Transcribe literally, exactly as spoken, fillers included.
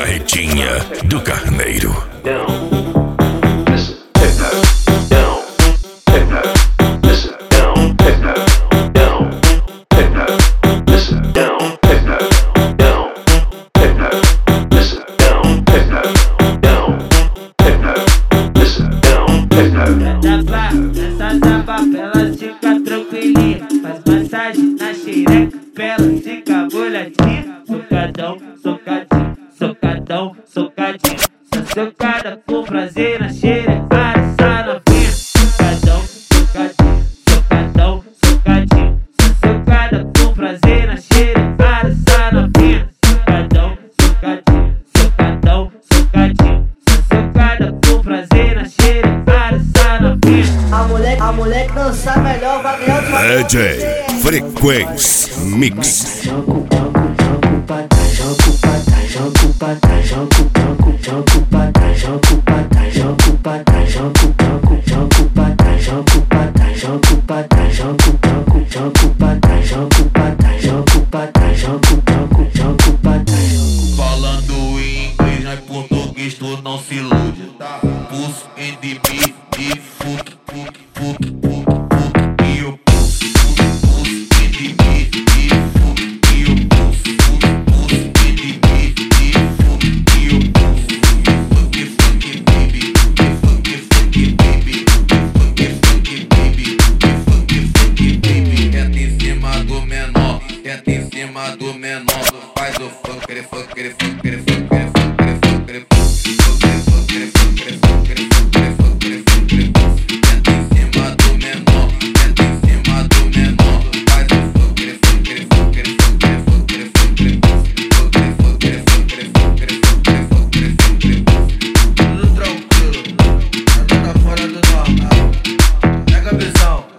Carretinha do Carneiro. Essa da papela fica tranquilinha, faz massagem na xereca, pela fica molhadinha. Socadão, socadinho, socadão, socadinho. Só socada com prazer na xereca, essa novinha. Socadão, socadinho, socadão, socadinho. Só socada com prazer na xereca, essa novinha. Socadão, socadinho, socadão, socadinho. Só socada com prazer na xereca, essa novinha. A moleque, a moleque dançar melhor, vai ganhar o D J Frequência Mix. Falando em inglês, não é português, tu não se ilude, tá? Pulso em de mim e fuck, fuck, fuck, fuck, fuck. E eu pulso, pulso em de mim e fuck. E eu pulso, pulso em de mim e fuck. E eu pulso, fuck, fuck, baby. Fuck, fuck, baby. Fuck, fuck, baby. Fuck, fuck, baby. Quenta em cima do menor, quenta em cima do menor. Faz o fuck, fuck, fuck, fuck.